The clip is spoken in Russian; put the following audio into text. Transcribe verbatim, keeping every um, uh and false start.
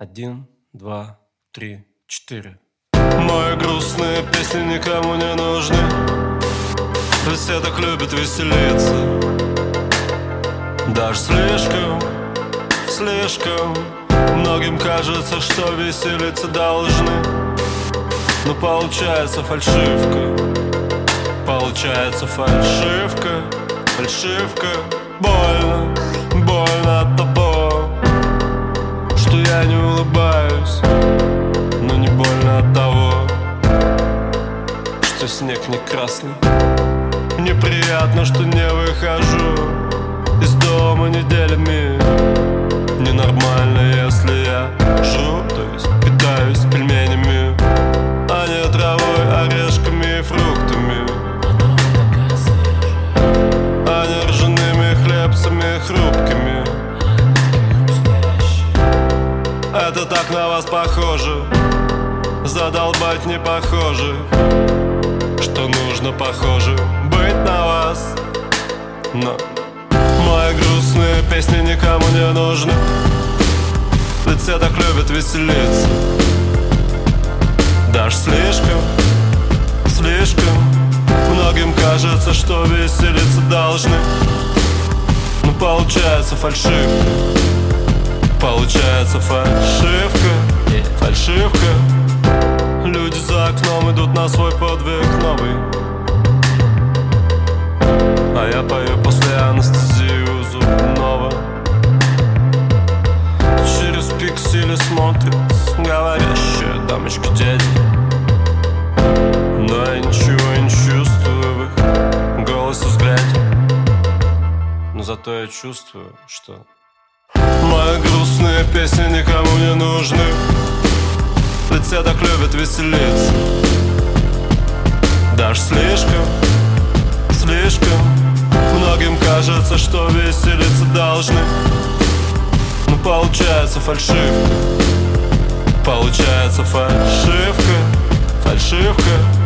Один, два, три, четыре. Мои грустные песни никому не нужны, ведь все так любят веселиться. Даже слишком, слишком многим кажется, что веселиться должны. Но получается фальшивка, получается фальшивка, фальшивка. Больно, больно от того, что я не улыбаюсь, но не больно от того, что снег не красный. Неприятно, что не выхожу из дома неделями. Ненормально, если я жру, то есть питаюсь пельменями, а не травой, орешками и фруктами, а не ржаными хлебцами хрупкими. Это так на вас похоже, задолбать не похоже, что нужно похоже быть на вас. Но мои грустные песни никому не нужны, ведь все так любят веселиться. Даже слишком, слишком многим кажется, что веселиться должны. Но получается фальшивка, получается фальшивка, фальшивка. Люди за окном идут на свой подвиг новый, а я пою после анестезии зубного. Через пиксели смотрят говорящие дамочки дяди, но я ничего не чувствую в их голосе, взгляде. Но зато я чувствую, что мои грустные песни никому не нужны, ведь все так любят веселиться. Даже слишком, слишком многим кажется, что веселиться должны. Но получается фальшивка, получается фальшивка, фальшивка.